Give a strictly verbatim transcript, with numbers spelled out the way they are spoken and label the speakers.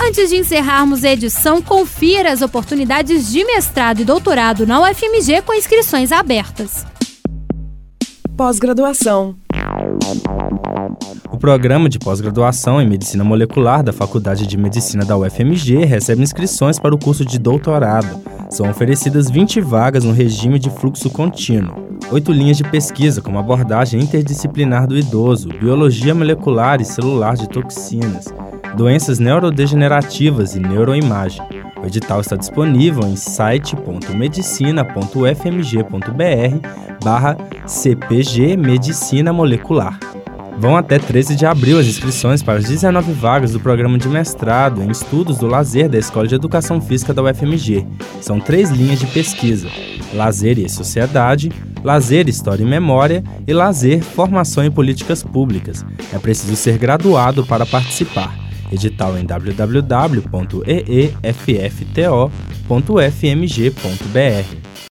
Speaker 1: Antes de encerrarmos a edição, confira as oportunidades de mestrado e doutorado na U F M G com inscrições abertas.
Speaker 2: Pós-graduação.
Speaker 3: O programa de pós-graduação em Medicina Molecular da Faculdade de Medicina da U F M G recebe inscrições para o curso de doutorado. São oferecidas vinte vagas no regime de fluxo contínuo. Oito linhas de pesquisa, como abordagem interdisciplinar do idoso, biologia molecular e celular de toxinas, doenças neurodegenerativas e neuroimagem. O edital está disponível em site ponto medicina ponto u f m g ponto b r barra c p g Medicina Molecular. Vão até treze de abril as inscrições para as dezenove vagas do programa de mestrado em Estudos do Lazer da Escola de Educação Física da U F M G. São três linhas de pesquisa: Lazer e Sociedade, Lazer, História e Memória e Lazer, Formação em Políticas Públicas. É preciso ser graduado para participar. Edital em w w w ponto e e f f t o ponto u f m g ponto b r.